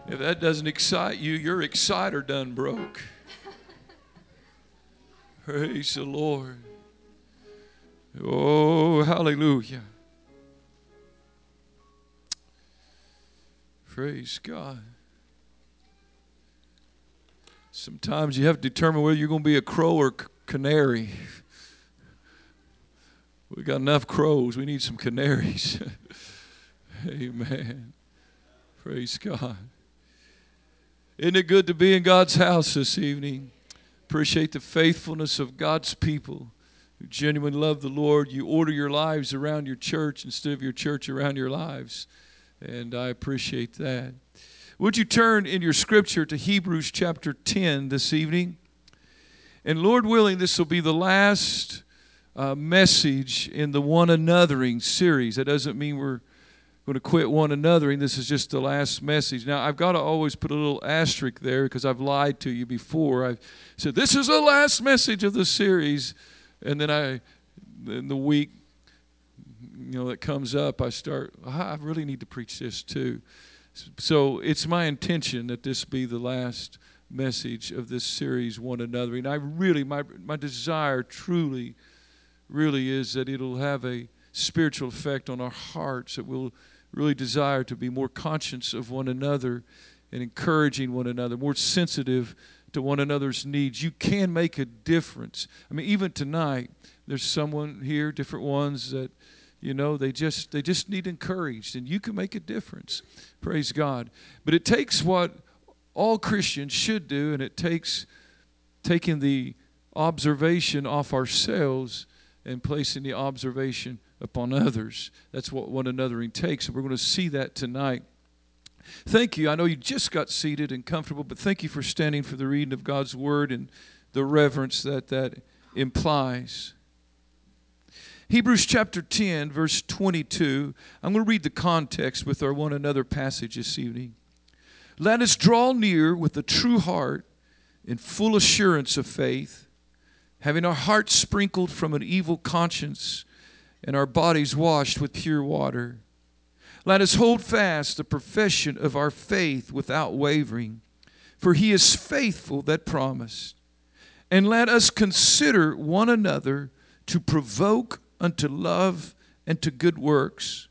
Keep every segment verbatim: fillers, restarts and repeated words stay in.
If that doesn't excite you, your exciter done broke. Praise the Lord. Oh, hallelujah. Praise God. Sometimes you have to determine whether you're going to be a crow or c- canary. We got enough crows. We need some canaries. Amen. Praise God. Isn't it good to be in God's house this evening? Appreciate the faithfulness of God's people who genuinely love the Lord. You order your lives around your church instead of your church around your lives. And I appreciate that. Would you turn in your scripture to Hebrews chapter ten this evening? And Lord willing, this will be the last uh, message in the one anothering series. That doesn't mean we're going to quit one anothering. This is just the last message. Now, I've got to always put a little asterisk there because I've lied to you before. I've said, this is the last message of the series. And then I, in the week, you know, that comes up, I start, I really need to preach this too. So it's my intention that this be the last message of this series, One Another. And I really, my my desire truly, really is that it'll have a spiritual effect on our hearts, that we'll really desire to be more conscious of one another and encouraging one another, more sensitive to one another's needs. You can make a difference. I mean, even tonight, there's someone here, different ones that, you know, they just they just need encouraged, and you can make a difference. Praise God. But it takes what all Christians should do, and it takes taking the observation off ourselves and placing the observation upon others. That's what one anothering takes, and we're going to see that tonight. Thank you. I know you just got seated and comfortable, but thank you for standing for the reading of God's Word and the reverence that that implies. Hebrews chapter ten, verse twenty-two. I'm going to read the context with our one another passage this evening. Let us draw near with a true heart in full assurance of faith, having our hearts sprinkled from an evil conscience and our bodies washed with pure water. Let us hold fast the profession of our faith without wavering, for he is faithful that promised. And let us consider one another to provoke unto love and to good works.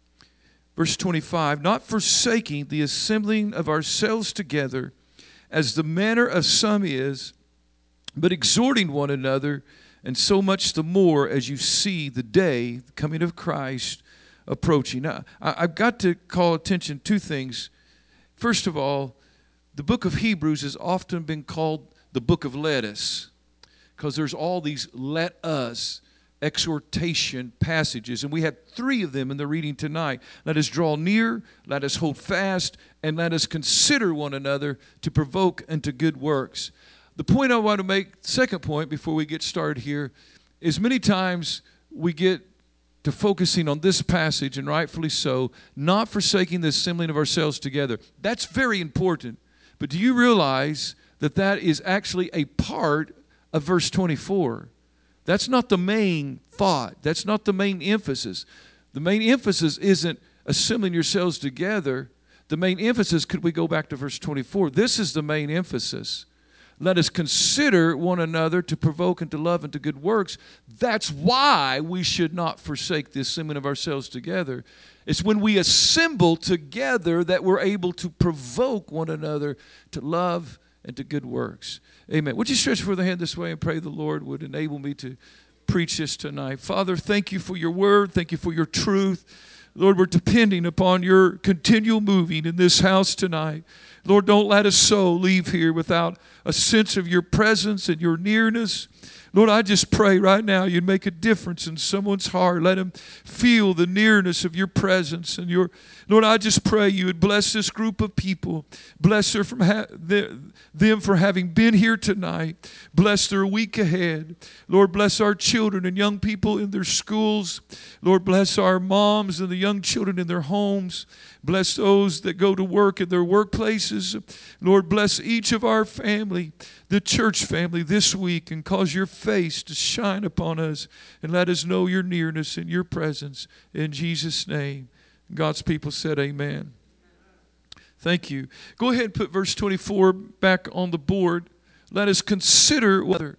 Verse twenty-five, not forsaking the assembling of ourselves together, as the manner of some is, but exhorting one another, and so much the more as you see the day, the coming of Christ, approaching. Now, I've got to call attention to two things. First of all, the book of Hebrews has often been called the book of let us, because there's all these let us exhortation passages, and we had three of them in the reading tonight. Let us draw near, let us hold fast, and let us consider one another to provoke unto good works. The point I want to make, second point before we get started here, is many times we get to focusing on this passage, and rightfully so, not forsaking the assembling of ourselves together. That's very important. But do you realize that that is actually a part of verse twenty-four? That's not the main thought. That's not the main emphasis. The main emphasis isn't assembling yourselves together. The main emphasis, could we go back to verse twenty-four? This is the main emphasis. Let us consider one another to provoke unto love and to good works. That's why we should not forsake the assembling of ourselves together. It's when we assemble together that we're able to provoke one another to love and to good works. Amen. Would you stretch forth the hand this way and pray the Lord would enable me to preach this tonight. Father, thank you for your word. Thank you for your truth. Lord, we're depending upon your continual moving in this house tonight. Lord, don't let us so leave here without a sense of your presence and your nearness. Lord, I just pray right now you'd make a difference in someone's heart. Let them feel the nearness of your presence. And your Lord, I just pray you would bless this group of people. Bless her from ha- them for having been here tonight. Bless their week ahead. Lord, bless our children and young people in their schools. Lord, bless our moms and the young children in their homes. Bless those that go to work in their workplaces. Lord, bless each of our family, the church family this week, and cause your face to shine upon us and let us know your nearness and your presence. In Jesus' name, God's people said amen. Thank you. Go ahead and put verse twenty-four back on the board. Let us consider whether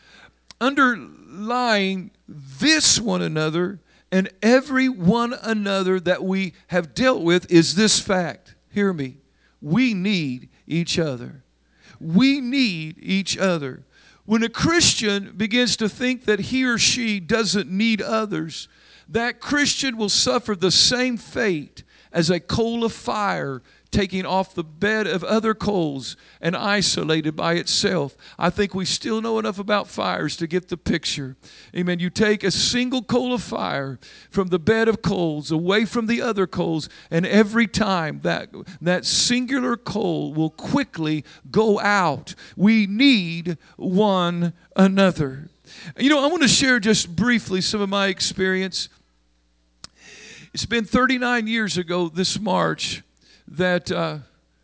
underlying this one another and every one another that we have dealt with is this fact. Hear me. We need each other. We need each other. When a Christian begins to think that he or she doesn't need others, that Christian will suffer the same fate as a coal of fire taking off the bed of other coals and isolated by itself. I think we still know enough about fires to get the picture. Amen. You take a single coal of fire from the bed of coals away from the other coals, and every time that, that singular coal will quickly go out. We need one another. You know, I want to share just briefly some of my experience. It's been thirty-nine years ago this March that uh,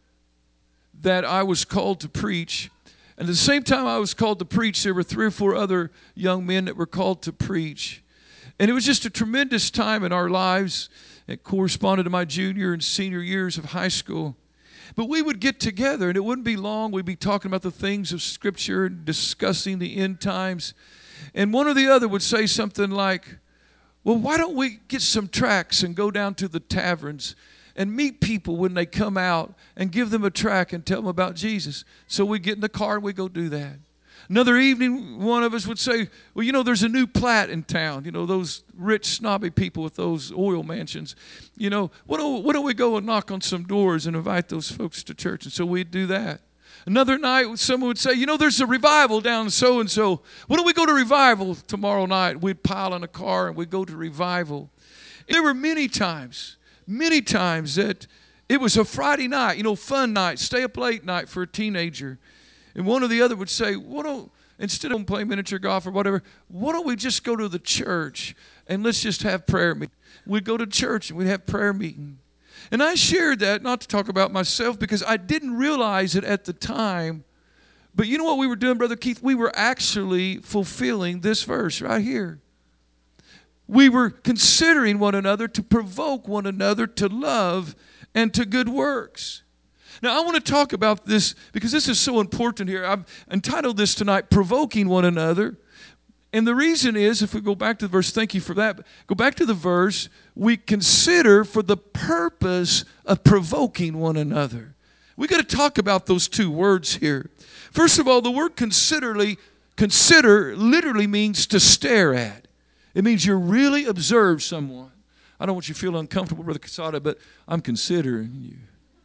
that I was called to preach. And at the same time I was called to preach, there were three or four other young men that were called to preach. And it was just a tremendous time in our lives. It corresponded to my junior and senior years of high school. But we would get together, and it wouldn't be long. We'd be talking about the things of Scripture and discussing the end times. And one or the other would say something like, well, why don't we get some tracts and go down to the taverns and meet people when they come out and give them a tract and tell them about Jesus? So we'd get in the car and we'd go do that. Another evening, one of us would say, well, you know, there's a new Platt in town. You know, those rich, snobby people with those oil mansions. You know, why don't, why don't we go and knock on some doors and invite those folks to church? And so we'd do that. Another night, someone would say, you know, there's a revival down so-and-so. Why don't we go to revival tomorrow night? We'd pile in a car and we'd go to revival. There were many times, many times that it was a Friday night, you know, fun night, stay up late night for a teenager. And one or the other would say, why don't, instead of playing miniature golf or whatever, why don't we just go to the church and let's just have prayer meeting? We'd go to church and we'd have prayer meeting. And I shared that, not to talk about myself, because I didn't realize it at the time. But you know what we were doing, Brother Keith? We were actually fulfilling this verse right here. We were considering one another to provoke one another to love and to good works. Now, I want to talk about this because this is so important here. I've entitled this tonight, Provoking One Another. And the reason is, if we go back to the verse, thank you for that. Go back to the verse, we consider for the purpose of provoking one another. We got to talk about those two words here. First of all, the word considerly, consider literally means to stare at. It means you really observe someone. I don't want you to feel uncomfortable, Brother Casada, but I'm considering you.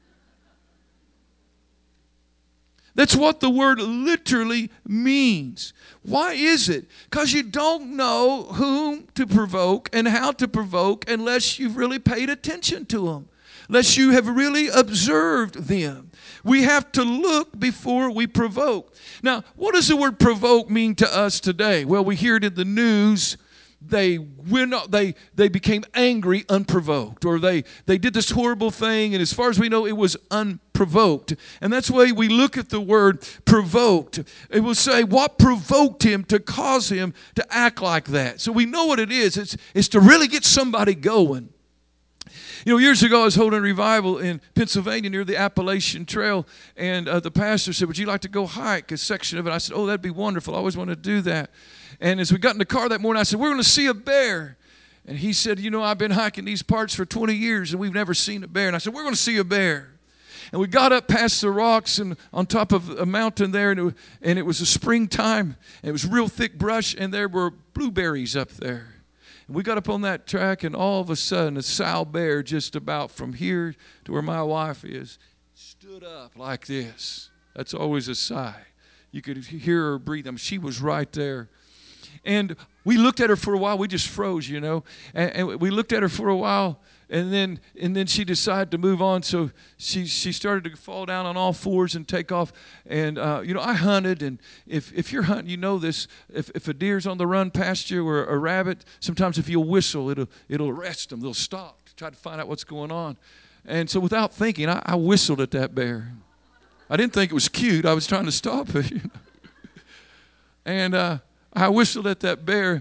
That's what the word literally means. Why is it? Because you don't know whom to provoke and how to provoke unless you've really paid attention to them, unless you have really observed them. We have to look before we provoke. Now, what does the word provoke mean to us today? Well, we hear it in the news. They went, they they became angry unprovoked, or they they did this horrible thing, and as far as we know, it was unprovoked. And that's why we look at the word provoked. It will say what provoked him to cause him to act like that. So we know what it is. It's it's to really get somebody going. You know, years ago I was holding a revival in Pennsylvania near the Appalachian Trail, and uh, the pastor said, "Would you like to go hike a section of it?" I said, "Oh, that'd be wonderful. I always wanted to do that." And as we got in the car that morning, I said, "We're going to see a bear." And he said, "You know, I've been hiking these parts for twenty years, and we've never seen a bear." And I said, "We're going to see a bear." And we got up past the rocks and on top of a mountain there, and it was, and it was a springtime. And it was real thick brush, and there were blueberries up there. And we got up on that track, and all of a sudden, a sow bear just about from here to where my wife is stood up like this. That's always a sigh. You could hear her breathe. I mean, she was right there. And we looked at her for a while. We just froze, you know. And, and we looked at her for a while, and then and then she decided to move on. So she she started to fall down on all fours and take off. And uh, you know, I hunted, and if if you're hunting, you know this. If if a deer's on the run past you or a rabbit, sometimes if you'll whistle, it'll it'll arrest them. They'll stop to try to find out what's going on. And so without thinking, I, I whistled at that bear. I didn't think it was cute. I was trying to stop it, you know. And uh, I whistled at that bear,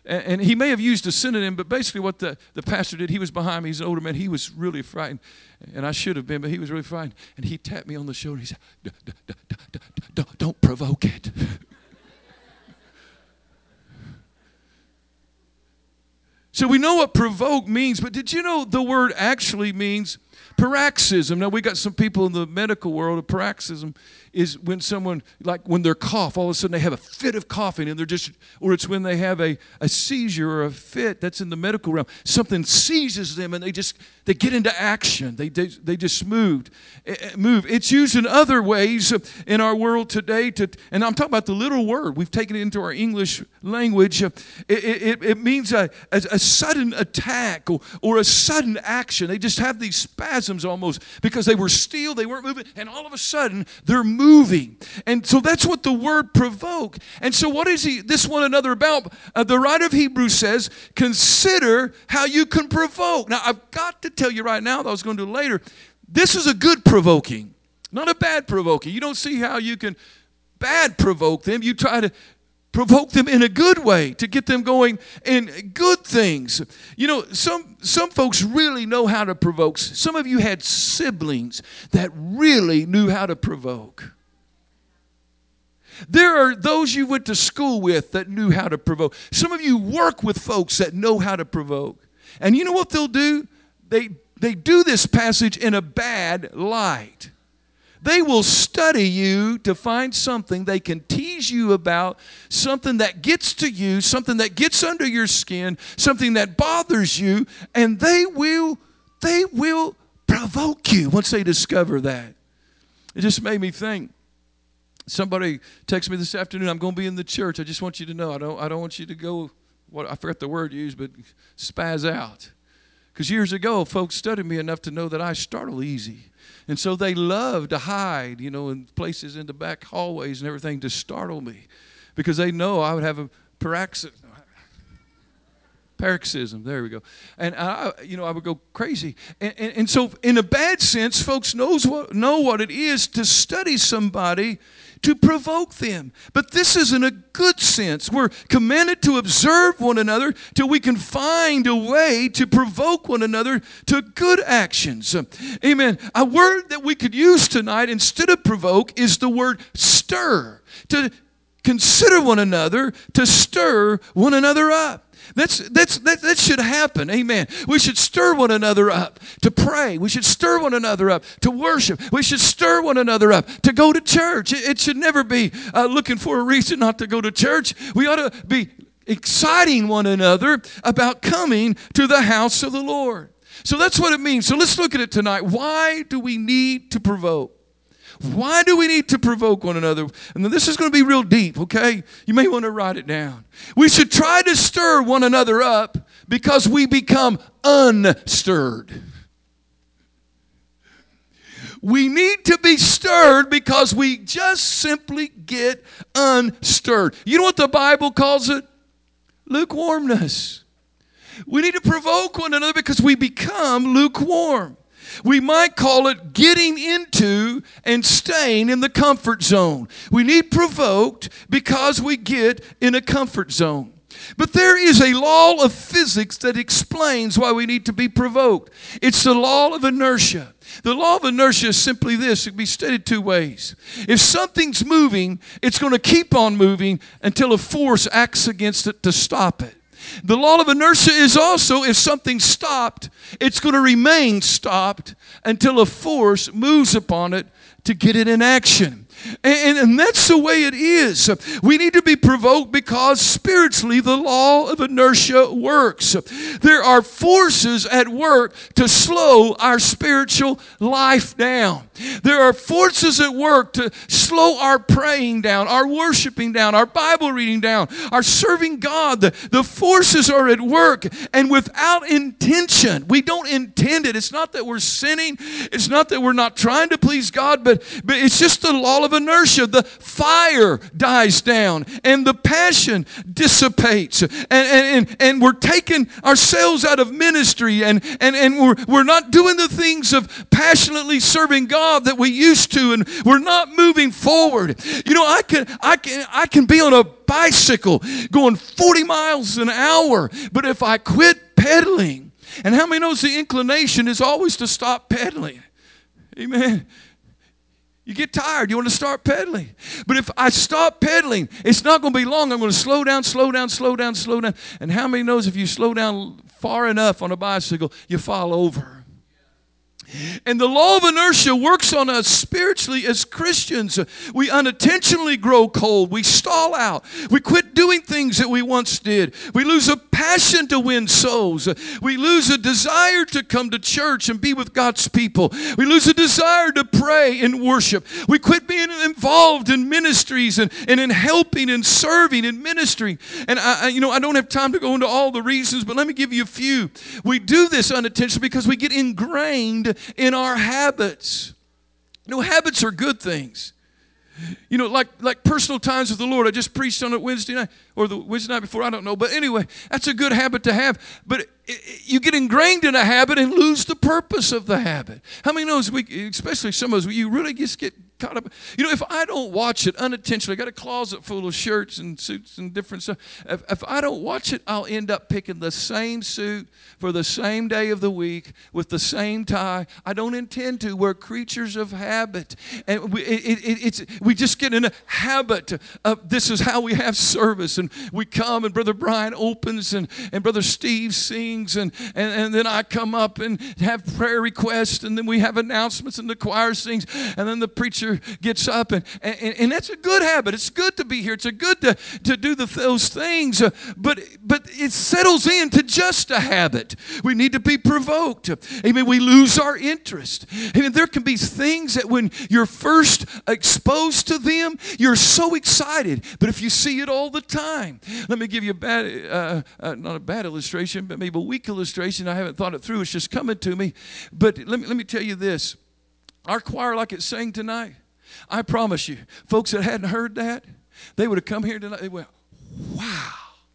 And, and he may have used a synonym, but basically what the, the pastor did, he was behind me. He's an older man. He was really frightened. And I should have been, but he was really frightened. And he tapped me on the shoulder. He said, don't, don't provoke it. So we know what provoke means, but did you know the word actually means paroxysm? Now, we got some people in the medical world. Paroxysm is when someone, like when they're cough, all of a sudden they have a fit of coughing, and they're just, or it's when they have a, a seizure or a fit. That's in the medical realm. Something seizes them, and they just, they get into action. They, they, they just moved, move. It's used in other ways in our world today, to, and I'm talking about the little word. We've taken it into our English language. It, it, it means a, a, a sudden attack or, or a sudden action. They just have these spasms almost because they were still, they weren't moving, and all of a sudden they're moving. And so that's what the word provoke. And so what is he, this one another about? Uh, the writer of Hebrews says, consider how you can provoke. Now, I've got to tell you right now, that I was going to do later, this is a good provoking, not a bad provoking. You don't see how you can bad provoke them. You try to provoke them in a good way to get them going in good things. You know, some some folks really know how to provoke. Some of you had siblings that really knew how to provoke. There are those you went to school with that knew how to provoke. Some of you work with folks that know how to provoke. And you know what they'll do? They they do this passage in a bad light. They will study you to find something they can tease you about, something that gets to you, something that gets under your skin, something that bothers you, and they will, they will provoke you once they discover that. It just made me think. Somebody texted me this afternoon, I'm going to be in the church. I just want you to know, I don't, I don't want you to go, what I forgot the word used, but spaz out. Because years ago, folks studied me enough to know that I startle easy. And so they love to hide, you know, in places in the back hallways and everything to startle me. Because they know I would have a paroxysm. Paroxysm, there we go. And, I, you know, I would go crazy. And, and, and so in a bad sense, folks knows what, know what it is to study somebody to provoke them. But this is in a good sense. We're commanded to observe one another till we can find a way to provoke one another to good actions. Amen. A word that we could use tonight instead of provoke is the word stir. To consider one another, to stir one another up. That's, that's, that, that should happen. Amen. We should stir one another up to pray. We should stir one another up to worship. We should stir one another up to go to church. It, it should never be uh, looking for a reason not to go to church. We ought to be exciting one another about coming to the house of the Lord. So that's what it means. So let's look at it tonight. Why do we need to provoke? Why do we need to provoke one another? And this is going to be real deep, okay? You may want to write it down. We should try to stir one another up because we become unstirred. We need to be stirred because we just simply get unstirred. You know what the Bible calls it? Lukewarmness. We need to provoke one another because we become lukewarm. We might call it getting into and staying in the comfort zone. We need provoked because we get in a comfort zone. But there is a law of physics that explains why we need to be provoked. It's the law of inertia. The law of inertia is simply this. It can be stated two ways. If something's moving, it's going to keep on moving until a force acts against it to stop it. The law of inertia is also, if something's stopped, it's going to remain stopped until a force moves upon it to get it in action. And, and that's the way it is. We need to be provoked because spiritually the law of inertia works. There are forces at work to slow our spiritual life down. There are forces at work to slow our praying down, our worshiping down, our Bible reading down, our serving God. The, the forces are at work, and without intention, we don't intend it. It's not that we're sinning. It's not that we're not trying to please God, but, but it's just the law of of inertia, the fire dies down and the passion dissipates. And, and, and, and we're taking ourselves out of ministry, and, and, and we're, we're not doing the things of passionately serving God that we used to, and we're not moving forward. You know, I can, I can, I can be on a bicycle going forty miles an hour, but if I quit pedaling, and how many knows the inclination is always to stop pedaling? Amen. You get tired, you want to start pedaling. But if I stop pedaling, it's not going to be long. I'm going to slow down, slow down, slow down, slow down. And how many knows if you slow down far enough on a bicycle, you fall over? And the law of inertia works on us spiritually as Christians. We unintentionally grow cold. We stall out. We quit doing things that we once did. We lose a passion to win souls. We lose a desire to come to church and be with God's people. We lose a desire to pray and worship. We quit being involved in ministries and, and in helping and serving and ministering. And I, I, you know, I don't have time to go into all the reasons, but let me give you a few. We do this unintentionally because we get ingrained in our habits. You know, habits are good things. You know, like like personal times with the Lord. I just preached on it Wednesday night, or the Wednesday night before, I don't know. But anyway, that's a good habit to have. But it, it, you get ingrained in a habit and lose the purpose of the habit. How many knows, we, especially some of us, you really just get caught up. You know, if I don't watch it unintentionally, I got a closet full of shirts and suits and different stuff. If, if I don't watch it, I'll end up picking the same suit for the same day of the week with the same tie. I don't intend to. We're creatures of habit. And we, it, it, it's, we just get in a habit of this is how we have service. And we come and Brother Brian opens and, and Brother Steve sings. And, and, and then I come up and have prayer requests. And then we have announcements and the choir sings. And then the preacher gets up, and, and, and that's a good habit. It's good to be here. It's a good to, to do the, those things, uh, but, but it settles into just a habit. We need to be provoked. Amen. We lose our interest. Amen. There can be things that when you're first exposed to them, you're so excited, but if you see it all the time, let me give you a bad, uh, uh, not a bad illustration, but maybe a weak illustration. I haven't thought it through. It's just coming to me, but let me, let me tell you this. Our choir, like it sang tonight, I promise you, folks that hadn't heard that, they would have come here tonight. They went, wow,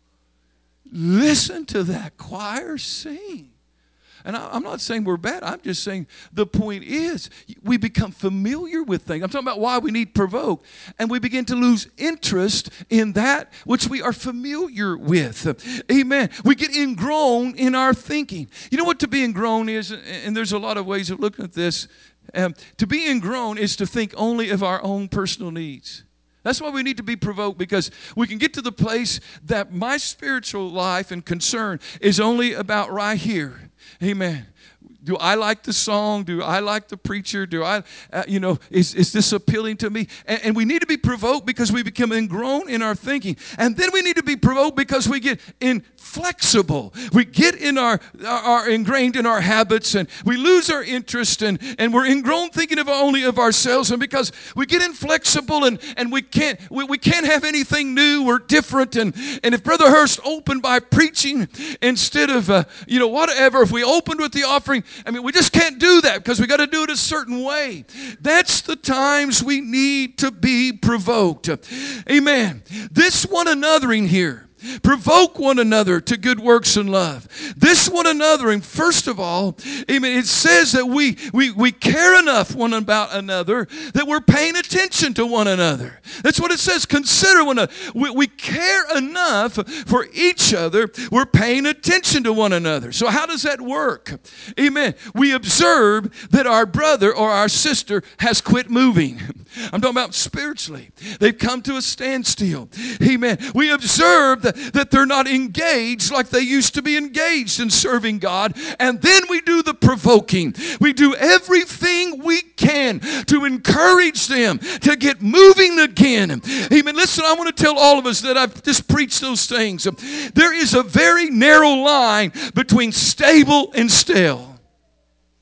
listen to that choir sing. And I, I'm not saying we're bad. I'm just saying the point is we become familiar with things. I'm talking about why we need provoke. And we begin to lose interest in that which we are familiar with. Amen. We get ingrown in our thinking. You know what to be ingrown is? And there's a lot of ways of looking at this. Um, to be ingrown is to think only of our own personal needs. That's why we need to be provoked, because we can get to the place that my spiritual life and concern is only about right here. Amen. Do I like the song? Do I like the preacher? Do I, uh, you know, is, is this appealing to me? And, and we need to be provoked because we become ingrown in our thinking. And then we need to be provoked because we get inflexible. We get in our, are ingrained in our habits, and we lose our interest, and, and we're ingrown thinking of only of ourselves. And because we get inflexible, and, and we can't we, we can't have anything new or different. And, and if Brother Hurst opened by preaching instead of, uh, you know, whatever, if we opened with the offering, I mean, we just can't do that because we got to do it a certain way. That's the times we need to be provoked. Amen. This one anothering here. Provoke one another to good works and love. This one another, and first of all, amen, it says that we, we, we care enough one about another that we're paying attention to one another. That's what it says. Consider one another. We, we care enough for each other. We're paying attention to one another. So how does that work? Amen. We observe that our brother or our sister has quit moving. I'm talking about spiritually. They've come to a standstill. Amen. We observe that that they're not engaged like they used to be engaged in serving God. And then we do the provoking. We do everything we can to encourage them to get moving again. Amen. Listen, I want to tell all of us that I've just preached those things. There is a very narrow line between stable and stale.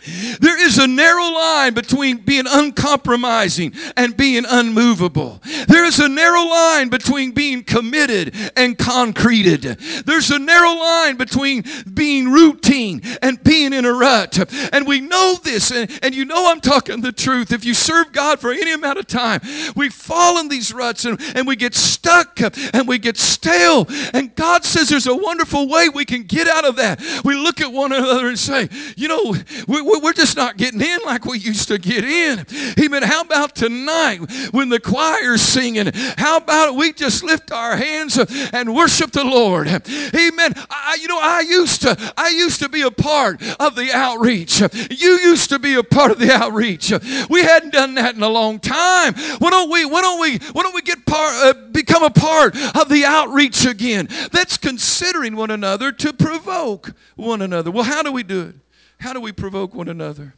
There is a narrow line between being uncompromising and being unmovable. There is a narrow line between being committed and concreted. There's a narrow line between being routine and being in a rut. And we know this, and, and you know I'm talking the truth. If you serve God for any amount of time, we fall in these ruts and, and we get stuck and we get stale. And God says there's a wonderful way we can get out of that. We look at one another and say, you know, we, we're just not getting in like we used to get in. Amen. How about tonight when the choir's singing? How about we just lift our hands and worship the Lord? Amen. I, you know, I used to, I used to be a part of the outreach. You used to be a part of the outreach. We hadn't done that in a long time. Why don't we? Why don't we? Why don't we get part, uh, become a part of the outreach again? That's considering one another to provoke one another. Well, how do we do it? How do we provoke one another?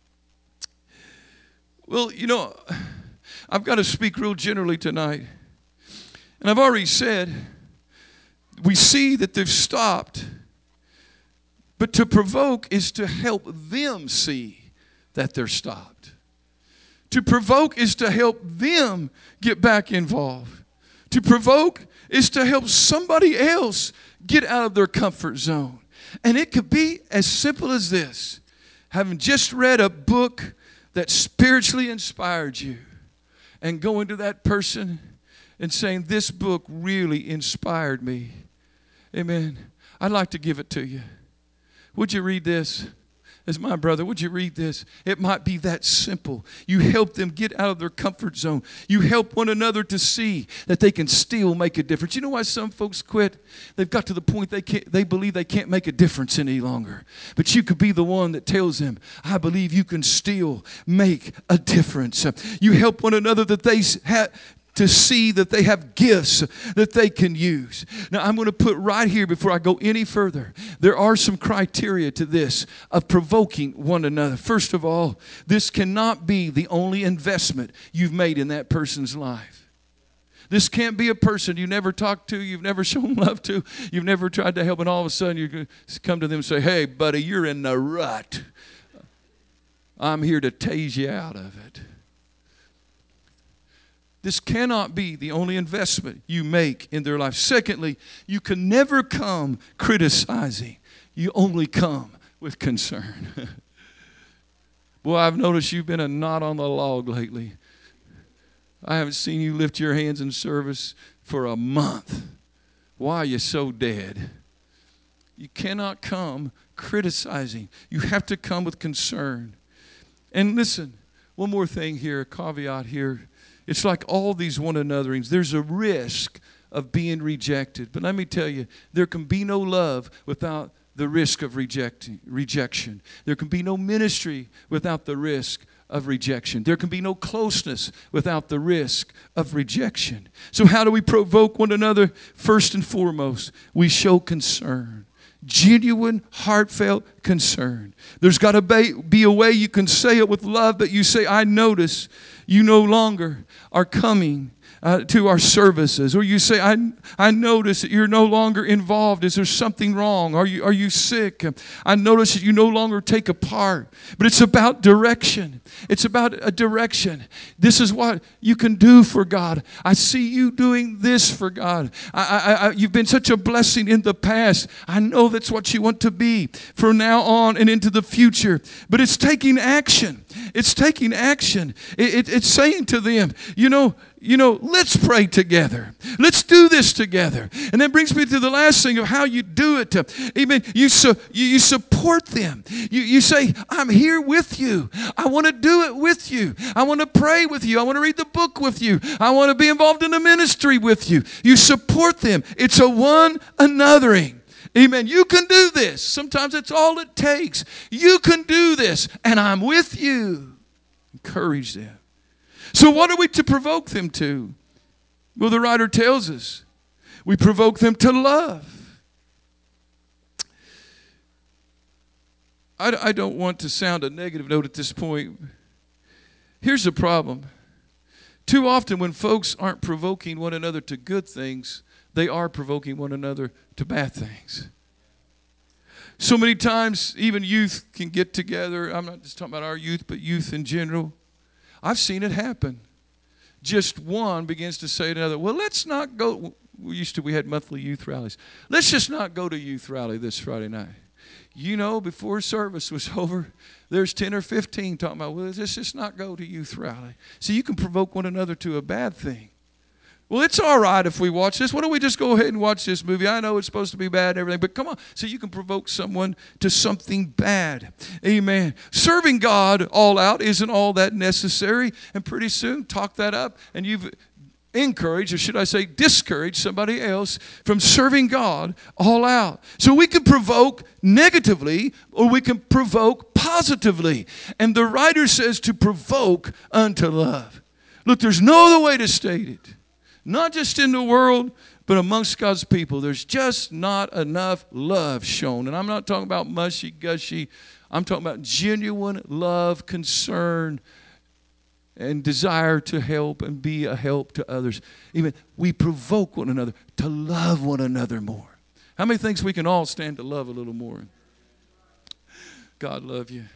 Well, you know, I've got to speak real generally tonight. And I've already said, we see that they've stopped. But to provoke is to help them see that they're stopped. To provoke is to help them get back involved. To provoke is to help somebody else get out of their comfort zone. And it could be as simple as this. Having just read a book that spiritually inspired you and going to that person and saying, this book really inspired me. Amen. I'd like to give it to you. Would you read this? As my brother, would you read this? It might be that simple. You help them get out of their comfort zone. You help one another to see that they can still make a difference. You know why some folks quit? They've got to the point they can't, they believe they can't make a difference any longer. But you could be the one that tells them, I believe you can still make a difference. You help one another that they have to see that they have gifts that they can use. Now, I'm going to put right here before I go any further, there are some criteria to this of provoking one another. First of all, this cannot be the only investment you've made in that person's life. This can't be a person you never talked to, you've never shown love to, you've never tried to help, and all of a sudden you come to them and say, hey, buddy, you're in the rut. I'm here to tase you out of it. This cannot be the only investment you make in their life. Secondly, you can never come criticizing. You only come with concern. Boy, I've noticed you've been a knot on the log lately. I haven't seen you lift your hands in service for a month. Why are you so dead? You cannot come criticizing. You have to come with concern. And listen, one more thing here, a caveat here. It's like all these one anotherings. There's a risk of being rejected. But let me tell you, there can be no love without the risk of rejecting, rejection. There can be no ministry without the risk of rejection. There can be no closeness without the risk of rejection. So how do we provoke one another? First and foremost, we show concern. Genuine, heartfelt concern. There's got to be a way you can say it with love, but you say, I notice you no longer are coming uh, to our services. Or you say, I, I notice that you're no longer involved. Is there something wrong? Are you, are you sick? I notice that you no longer take a part. But it's about direction. It's about a direction. This is what you can do for God. I see you doing this for God. I, I, I, you've been such a blessing in the past. I know that's what you want to be from now on and into the future. But it's taking action. It's taking action. It, it, it's saying to them, you know, You know, let's pray together. Let's do this together. And that brings me to the last thing of how you do it. Amen. You, su- you, you support them. You, you say, I'm here with you. I want to do it with you. I want to pray with you. I want to read the book with you. I want to be involved in the ministry with you. You support them. It's a one anothering. Amen. You can do this. Sometimes it's all it takes. You can do this, and I'm with you. Encourage them. So what are we to provoke them to? Well, the writer tells us we provoke them to love. I, I don't want to sound a negative note at this point. Here's the problem. Too often when folks aren't provoking one another to good things, they are provoking one another to bad things. So many times, even youth can get together. I'm not just talking about our youth, but youth in general. I've seen it happen. Just one begins to say to another, well, let's not go. We used to, we had monthly youth rallies. Let's just not go to youth rally this Friday night. You know, before service was over, there's ten or fifteen talking about, well, let's just not go to youth rally. So you can provoke one another to a bad thing. Well, it's all right if we watch this. Why don't we just go ahead and watch this movie? I know it's supposed to be bad and everything, but come on. So you can provoke someone to something bad. Amen. Serving God all out isn't all that necessary. And pretty soon, talk that up, and you've encouraged, or should I say discouraged, somebody else from serving God all out. So we can provoke negatively, or we can provoke positively. And the writer says to provoke unto love. Look, there's no other way to state it. Not just in the world, but amongst God's people. There's just not enough love shown. And I'm not talking about mushy-gushy. I'm talking about genuine love, concern, and desire to help and be a help to others. Even we provoke one another to love one another more. How many thinks we can all stand to love a little more? God love you.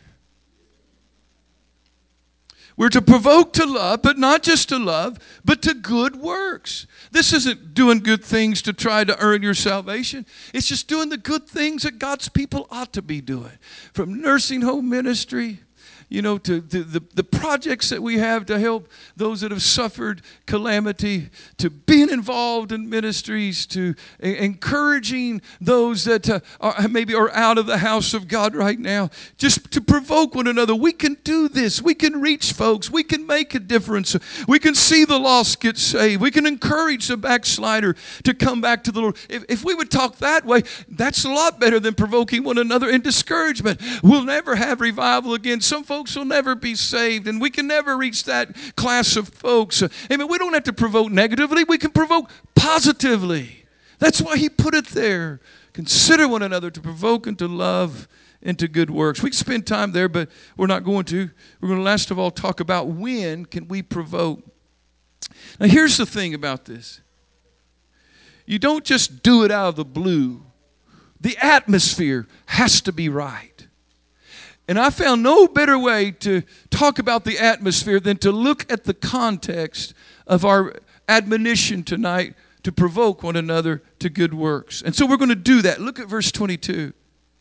We're to provoke to love, but not just to love, but to good works. This isn't doing good things to try to earn your salvation. It's just doing the good things that God's people ought to be doing. From nursing home ministry, you know, to, to the, the projects that we have to help those that have suffered calamity, to being involved in ministries, to encouraging those that uh, are, maybe are out of the house of God right now, just to provoke one another. We can do this. We can reach folks. We can make a difference. We can see the lost get saved. We can encourage the backslider to come back to the Lord. If, if we would talk that way, that's a lot better than provoking one another in discouragement. We'll never have revival again. Some folks Folks will never be saved, and we can never reach that class of folks. Amen. We don't have to provoke negatively. We can provoke positively. That's why he put it there. Consider one another to provoke and to love and to good works. We can spend time there, but we're not going to. We're going to last of all talk about when can we provoke. Now, here's the thing about this. You don't just do it out of the blue. The atmosphere has to be right. And I found no better way to talk about the atmosphere than to look at the context of our admonition tonight to provoke one another to good works. And so we're going to do that. Look at verse twenty-two.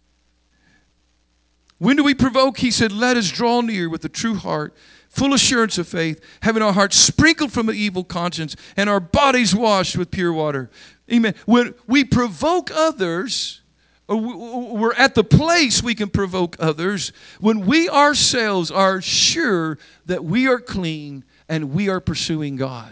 When do we provoke? He said, let us draw near with a true heart, full assurance of faith, having our hearts sprinkled from an evil conscience and our bodies washed with pure water. Amen. When we provoke others, we're at the place we can provoke others when we ourselves are sure that we are clean and we are pursuing God.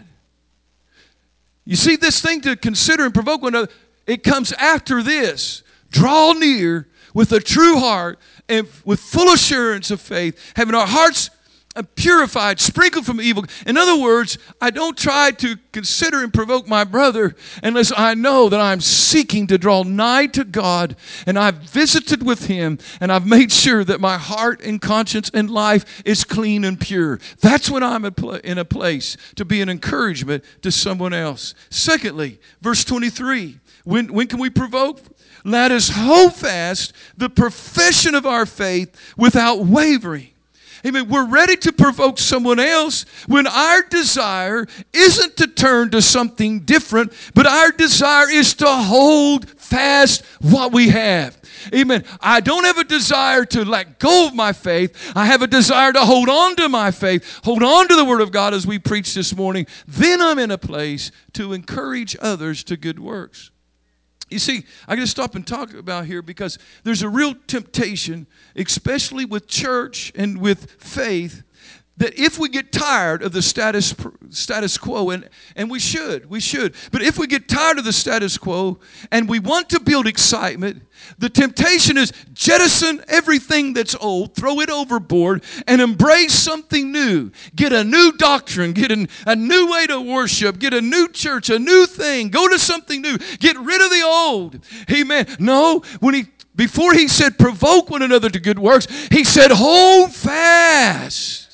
You see, this thing to consider and provoke one another, it comes after this. Draw near with a true heart and with full assurance of faith, having our hearts purified, sprinkled from evil. In other words, I don't try to consider and provoke my brother unless I know that I'm seeking to draw nigh to God, and I've visited with him, and I've made sure that my heart and conscience and life is clean and pure. That's when I'm in a place to be an encouragement to someone else. Secondly, verse twenty-three, when, when can we provoke? Let us hold fast the profession of our faith without wavering. Amen. We're ready to provoke someone else when our desire isn't to turn to something different, but our desire is to hold fast what we have. Amen. I don't have a desire to let go of my faith. I have a desire to hold on to my faith, hold on to the Word of God as we preach this morning. Then I'm in a place to encourage others to good works. You see, I got to stop and talk about here because there's a real temptation, especially with church and with faith, that if we get tired of the status status quo, and, and we should, we should, but if we get tired of the status quo and we want to build excitement, the temptation is jettison everything that's old, throw it overboard, and embrace something new. Get a new doctrine, get an, a new way to worship, get a new church, a new thing, go to something new, get rid of the old. Amen. No, when he before he said provoke one another to good works, he said hold fast.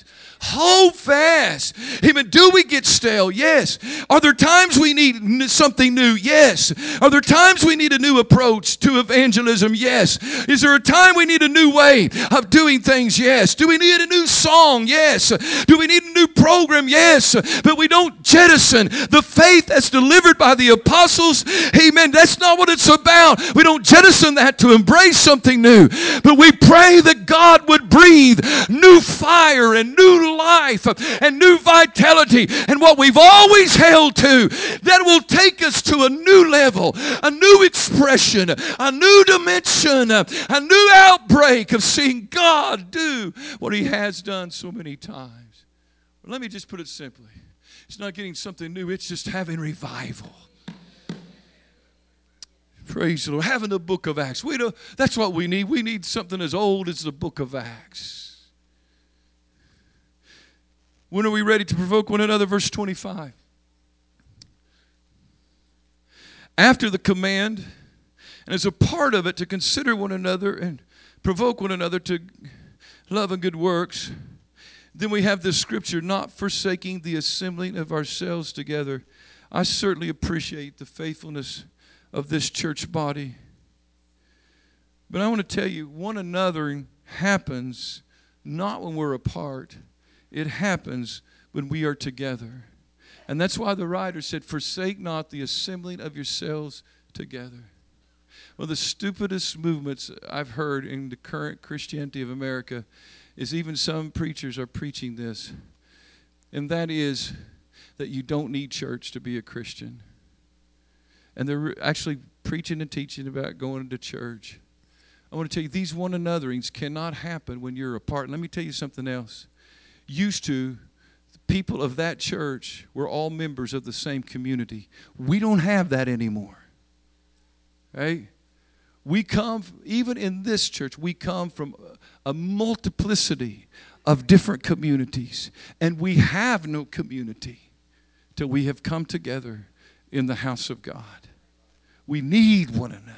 Hold fast. Amen. Do we get stale? Yes. Are there times we need something new? Yes. Are there times we need a new approach to evangelism? Yes. Is there a time we need a new way of doing things? Yes. Do we need a new song? Yes. Do we need a new program? Yes. But we don't jettison the faith that's delivered by the apostles. Amen. That's not what it's about. We don't jettison that to embrace something new. But we pray that God would breathe new fire and new life and new vitality and what we've always held to, that will take us to a new level, a new expression, a new dimension, a new outbreak of seeing God do what He has done so many times. Well, let me just put it simply. It's not getting something new, it's just having revival. Praise the Lord. Having the book of Acts. We don't, that's what we need. We need something as old as the book of Acts. When are we ready to provoke one another? Verse twenty-five. After the command, and as a part of it, to consider one another and provoke one another to love and good works, then we have this scripture, not forsaking the assembling of ourselves together. I certainly appreciate the faithfulness of this church body. But I want to tell you, one another happens not when we're apart. It happens when we are together. And that's why the writer said, forsake not the assembling of yourselves together. Well, the stupidest movements I've heard in the current Christianity of America is even some preachers are preaching this. And that is that you don't need church to be a Christian. And they're actually preaching and teaching about going to church. I want to tell you, these one anotherings cannot happen when you're apart. Let me tell you something else. Used to, the people of that church were all members of the same community. We don't have that anymore. Right? We come, even in this church, we come from a multiplicity of different communities. And we have no community till we have come together in the house of God. We need one another.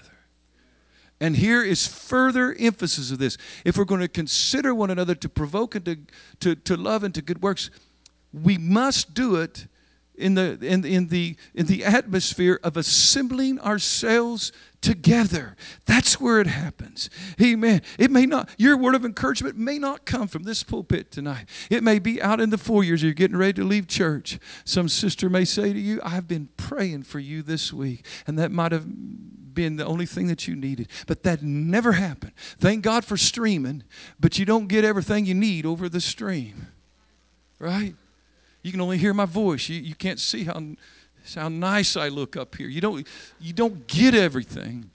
And here is further emphasis of this. If we're going to consider one another to provoke and to, to, to love and to good works, we must do it in the, in, in, the, in the atmosphere of assembling ourselves together. That's where it happens. Amen. It may not, your word of encouragement may not come from this pulpit tonight. It may be out in the foyers. You're getting ready to leave church. Some sister may say to you, I've been praying for you this week. And that might have been the only thing that you needed. But that never happened. Thank God for streaming, but you don't get everything you need over the stream. Right? You can only hear my voice. You, you can't see how, how nice I look up here. You don't, you don't get everything.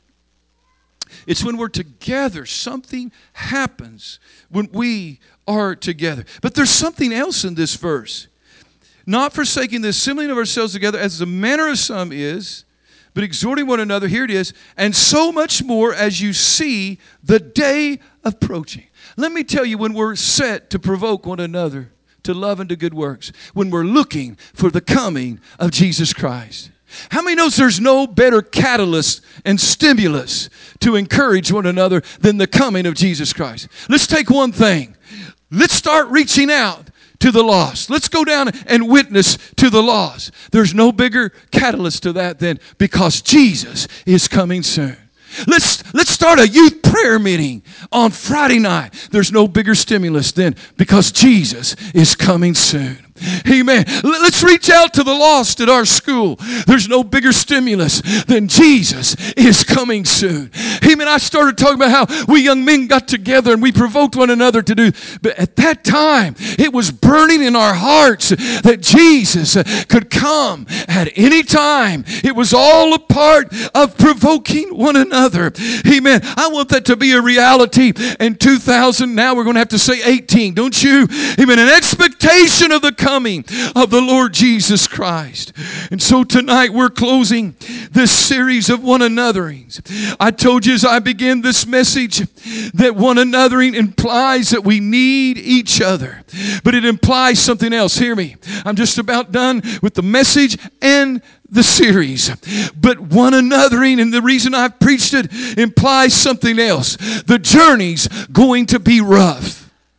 It's when we're together, something happens when we are together. But there's something else in this verse. Not forsaking the assembling of ourselves together as the manner of some is, but exhorting one another, here it is, and so much more as you see the day approaching. Let me tell you, when we're set to provoke one another to love and to good works, when we're looking for the coming of Jesus Christ. How many knows there's no better catalyst and stimulus to encourage one another than the coming of Jesus Christ? Let's take one thing. Let's start reaching out to the lost. Let's go down and witness to the lost. There's no bigger catalyst to that than because Jesus is coming soon. Let's let's start a youth prayer meeting on Friday night. There's no bigger stimulus than because Jesus is coming soon. Amen. Let's reach out to the lost at our school. There's no bigger stimulus than Jesus is coming soon. Amen. I started talking about how we young men got together and we provoked one another to do. But at that time, it was burning in our hearts that Jesus could come at any time. It was all a part of provoking one another. Amen. I want that to be a reality in two thousand. Now we're going to have to say eighteen, don't you? Amen. An expectation of the coming of the Lord Jesus Christ. And so tonight we're closing this series of one anotherings. I told you as I began this message that one anothering implies that we need each other. But it implies something else. Hear me. I'm just about done with the message and the series. But one anothering, and the reason I've preached it, implies something else. The journey's going to be rough.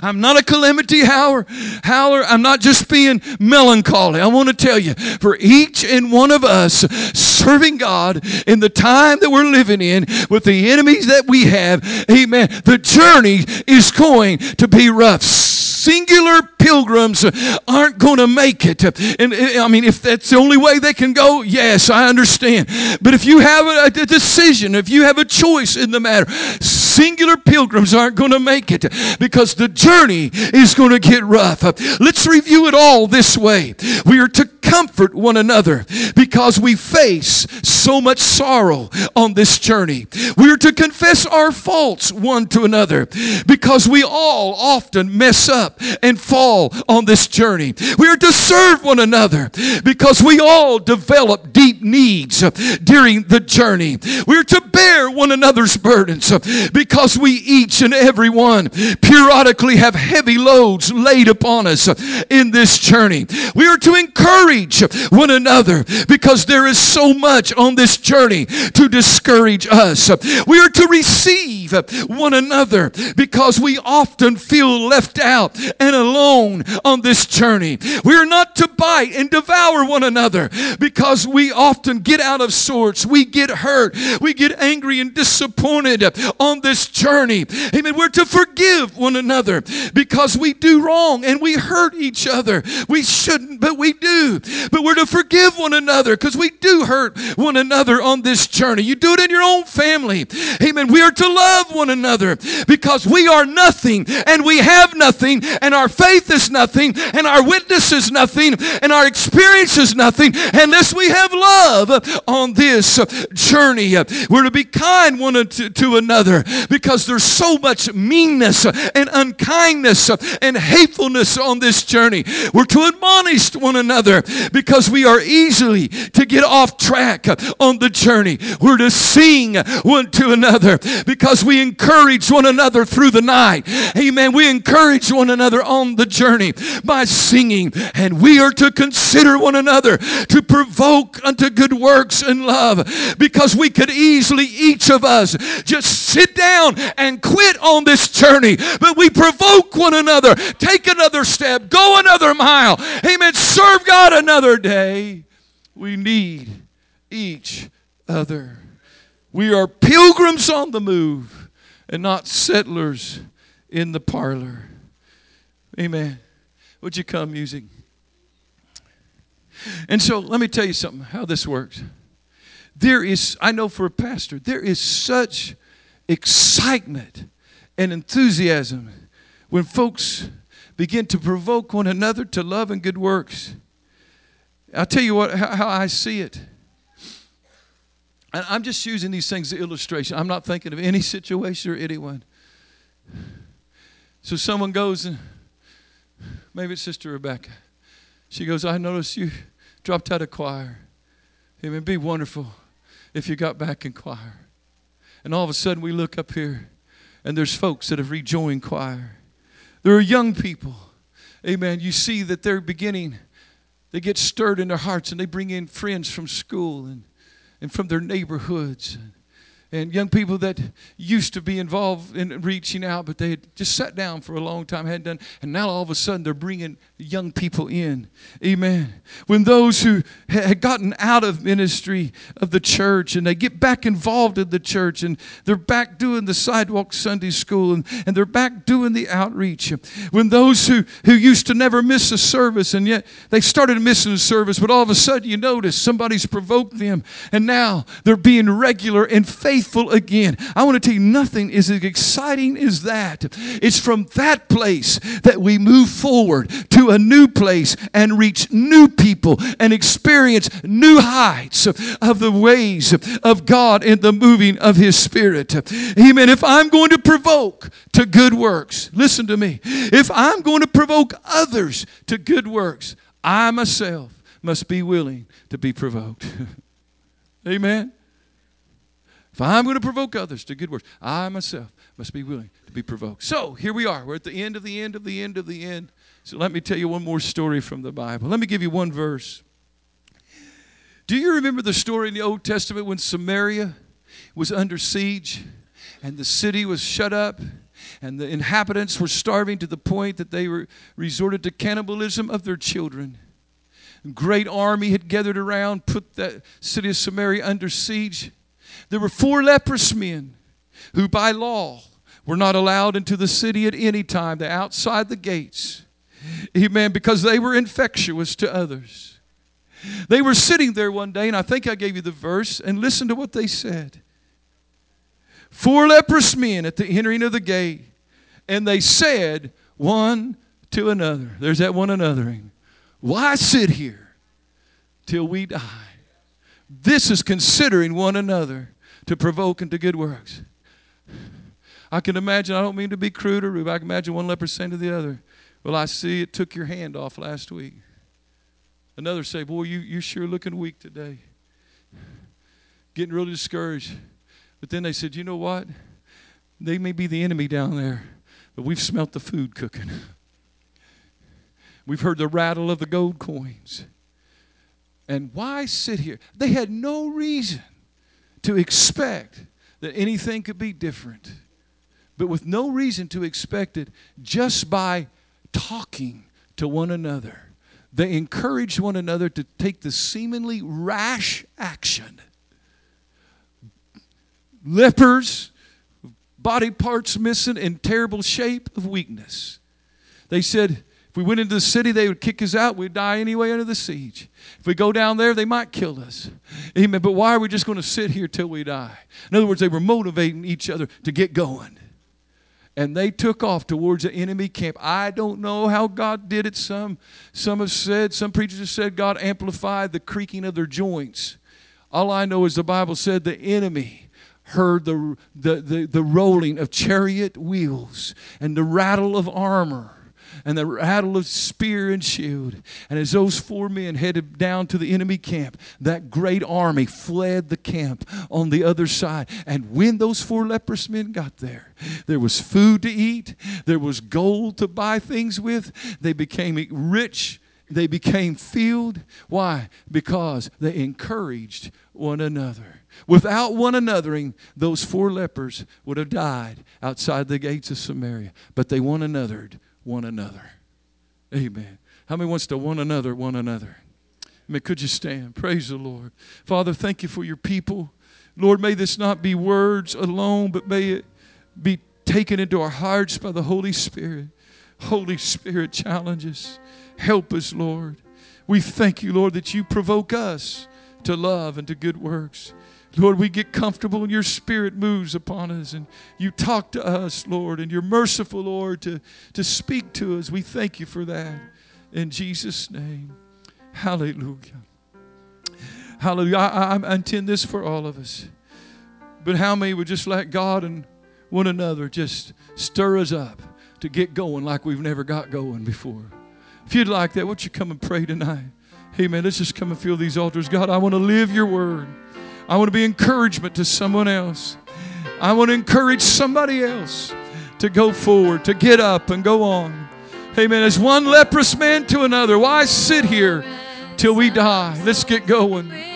I'm not a calamity howler. howler. I'm not just being melancholy. I want to tell you, for each and one of us serving God in the time that we're living in with the enemies that we have, amen, the journey is going to be rough. Singular pilgrims aren't going to make it. And I mean, if that's the only way they can go, yes, I understand. But if you have a decision, if you have a choice in the matter, singular pilgrims aren't going to make it because the journey is going to get rough. Let's review it all this way. We are to comfort one another because we face so much sorrow on this journey. We are to confess our faults one to another because we all often mess up and fall on this journey. We are to serve one another because we all develop deep needs during the journey. We are to bear one another's burdens because we each and every one periodically have heavy loads laid upon us in this journey. We are to encourage one another because there is so much on this journey to discourage us. We are to receive one another because we often feel left out and alone on this journey. We are not to bite and devour one another because we often get out of sorts. We get hurt. We get angry and disappointed on this journey. Amen. We're to forgive one another because we do wrong and we hurt each other. We shouldn't, but we do. But we're to forgive one another because we do hurt one another on this journey. You do it in your own family. Amen. We are to love one another because we are nothing and we have nothing, and our faith is nothing, and our witness is nothing, and our experience is nothing unless we have love on this journey. We're to be kind one to, to another because there's so much meanness and unkindness and hatefulness on this journey. We're to admonish one another because we are easily to get off track on the journey. We're to sing one to another because we encourage one another through the night. Amen. We encourage one another on the journey by singing. And we are to consider one another to provoke unto good works and love because we could easily, each of us, just sit down and quit on this journey. But we provoke one another. Take another step. Go another mile. Amen. Serve God another day. We need each other. We are pilgrims on the move and not settlers in the parlor. Amen. Would you come, music? And so let me tell you something, how this works. There is, I know for a pastor, there is such excitement and enthusiasm when folks begin to provoke one another to love and good works. I'll tell you what, how, how I see it. And I'm just using these things as illustration. I'm not thinking of any situation or anyone. So someone goes and maybe it's Sister Rebecca. She goes, I noticed you dropped out of choir. It would be wonderful if you got back in choir. And all of a sudden we look up here and there's folks that have rejoined choir. There are young people. Amen. You see that they're beginning, they get stirred in their hearts and they bring in friends from school and, and from their neighborhoods. And young people that used to be involved in reaching out, but they had just sat down for a long time, hadn't done. And now all of a sudden they're bringing young people in. Amen. When those who had gotten out of ministry of the church and they get back involved in the church and they're back doing the sidewalk Sunday school and, and they're back doing the outreach. When those who, who used to never miss a service and yet they started missing a service, but all of a sudden you notice somebody's provoked them and now they're being regular and faithful again. I want to tell you, nothing is as exciting as that. It's from that place that we move forward to a new place and reach new people and experience new heights of the ways of God and the moving of His Spirit. Amen. If I'm going to provoke to good works, listen to me. If I'm going to provoke others to good works, I myself must be willing to be provoked. Amen. If I'm going to provoke others to good works, I myself must be willing to be provoked. So here we are. We're at the end of the end of the end of the end. So let me tell you one more story from the Bible. Let me give you one verse. Do you remember the story in the Old Testament when Samaria was under siege and the city was shut up And the inhabitants were starving to the point that they were resorted to cannibalism of their children. A great army had gathered around, put that city of Samaria under siege. There were four leprous men who by law were not allowed into the city at any time. They're outside the gates. Amen. Because they were infectious to others. They were sitting there one day, and I think I gave you the verse, and listen to what they said. Four leprous men at the entering of the gate, and they said one to another. There's that one anothering. Why sit here till we die? This is considering one another to provoke into good works. I can imagine, I don't mean to be crude or rude, I can imagine one leper saying to the other, well, I see it took your hand off last week. Another say, boy, you, you're sure looking weak today. Getting really discouraged. But then they said, you know what? They may be the enemy down there, but we've smelt the food cooking. We've heard the rattle of the gold coins. And why sit here? They had no reason to expect that anything could be different. But with no reason to expect it, just by talking to one another, they encouraged one another to take the seemingly rash action. Lepers, body parts missing, in terrible shape of weakness. They said, if we went into the city, they would kick us out. We'd die anyway under the siege. If we go down there, they might kill us. Amen. But why are we just going to sit here till we die? In other words, they were motivating each other to get going. And they took off towards the enemy camp. I don't know how God did it. Some, some have said, some preachers have said God amplified the creaking of their joints. All I know is the Bible said the enemy heard the, the, the, the rolling of chariot wheels and the rattle of armor and the rattle of spear and shield. And as those four men headed down to the enemy camp, that great army fled the camp on the other side. And when those four leprous men got there, there was food to eat. There was gold to buy things with. They became rich. They became filled. Why? Because they encouraged one another. Without one anothering, those four lepers would have died outside the gates of Samaria. But they one anothered one another. Amen. How many wants to one another, one another? I mean, could you stand? Praise the Lord. Father, thank you for your people. Lord, may this not be words alone, but may it be taken into our hearts by the Holy Spirit. Holy Spirit, challenge us. Help us, Lord. We thank you, Lord, that you provoke us to love and to good works. Lord, we get comfortable and your Spirit moves upon us and you talk to us, Lord, and you're merciful, Lord, to, to speak to us. We thank you for that. In Jesus' name, hallelujah. Hallelujah. I, I intend this for all of us. But how many would just let God and one another just stir us up to get going like we've never got going before? If you'd like that, won't you come and pray tonight? Hey, man, let's just come and fill these altars. God, I want to live your word. I want to be encouragement to someone else. I want to encourage somebody else to go forward, to get up and go on. Amen. As one leprous man to another, why sit here till we die? Let's get going.